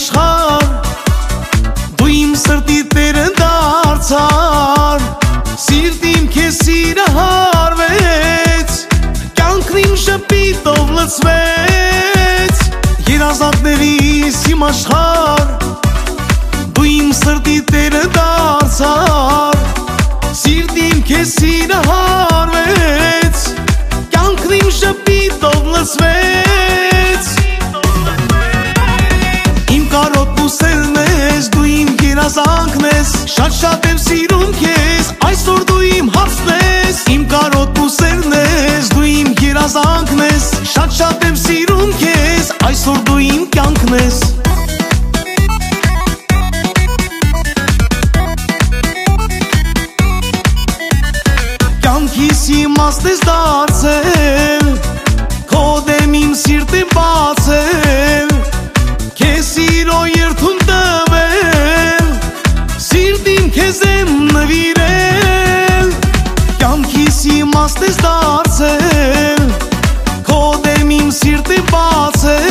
աշխարհ Դու իմ սրտի տերը դարձար Սիրտ իմ քեզ սիրահարվեց Կյանքն իմ շփիտով լցվեց Երազանքներիս իմ աշխարհ Դու իմ սրտի տերը դարձար Սիրտ իմ քեզ սիրահարվեց Կյանքն իմ շփիտով լցվեց Իմ կարոտն ու սերն ես, դու իմ երազանքն ես Շատ եմ սիրում քեզ, այսօր դու իմ հարցն ես Իմ կարոտն ու սերն ես, դու իմ երազանքն ես Շատ եմ սիրում քեզ, այսօր դու իմ կյանքն ես Կյանքիս իմաստ ես դարձել Քո դեմ իմ սիրտ եմ բացել Քեզ սիրո երդում տվել Սիրտ իմ քեզ եմ նվիրել Կյանքիս իմաստ ես դարձել Քո դեմ իմ սիրտ եմ բացել